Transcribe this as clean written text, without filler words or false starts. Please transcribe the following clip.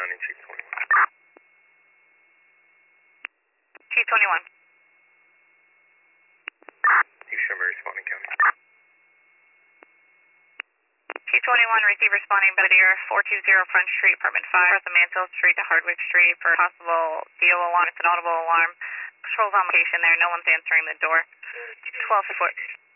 responding, Chief 21. Chief 21. Chief Sherman responding, County. Chief 21, receive responding Belvedere 420 Front Street, Apartment 5, across the Mansfield Street to Hardwick Street for possible DO alarm. It's an audible alarm. Patrol's on location there. No one's answering the door. 12 to 4.